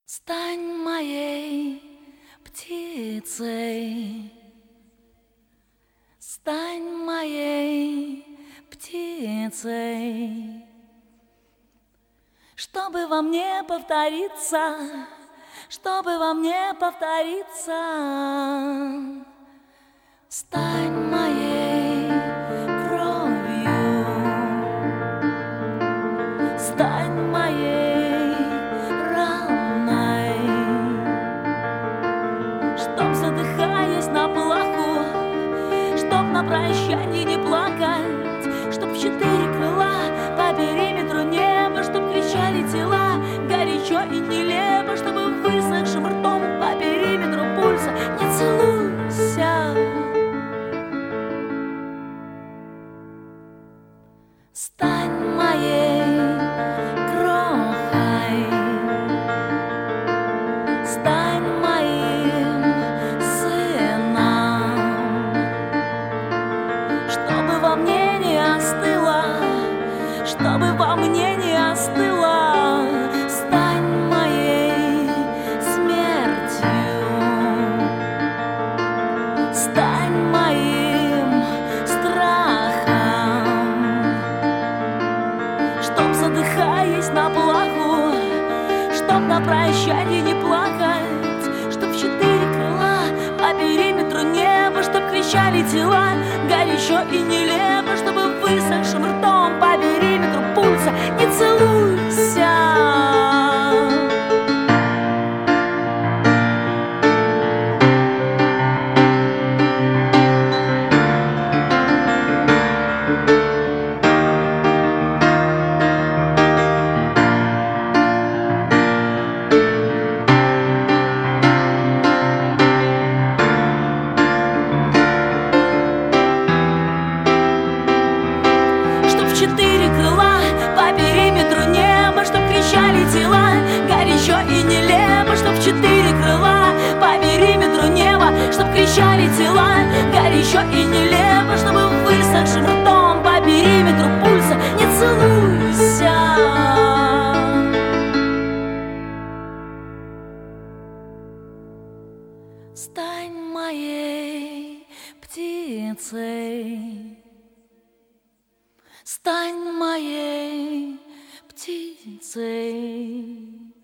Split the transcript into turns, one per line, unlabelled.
Стань моей птицей, стань моей птицей, чтобы во мне повториться, чтобы во мне повториться. Стань моей кровью, стань моей раной, чтоб, задыхаясь на плаху, чтоб на прощанье не плакать, чтоб в 4 крыла по периметру неба, чтоб кричали тела горячо и нелепо, чтобы высохшим ртом по периметру пульса не целуйся. Стань моей крохой, стань моим сыном, чтобы во мне не остыло, чтобы во мне не остыло. Стань моей смертью, стань моим страхом, чтоб, задыхаясь на плаху, чтоб на прощанье не плакать, чтоб в 4 крыла по периметру неба, чтоб кричали тела горячо и нелепо, чтобы высохшим ртом по периметру пульса не целуйся. Чтоб в 4 крыла по периметру неба, чтоб кричали тела горячо и нелепо, чтоб в 4 крыла по периметру неба, чтоб кричали тела горячо и нелепо, чтобы высохшим ртом по периметру пульса не целуйся. Стань моей птицей, стань моей птицей.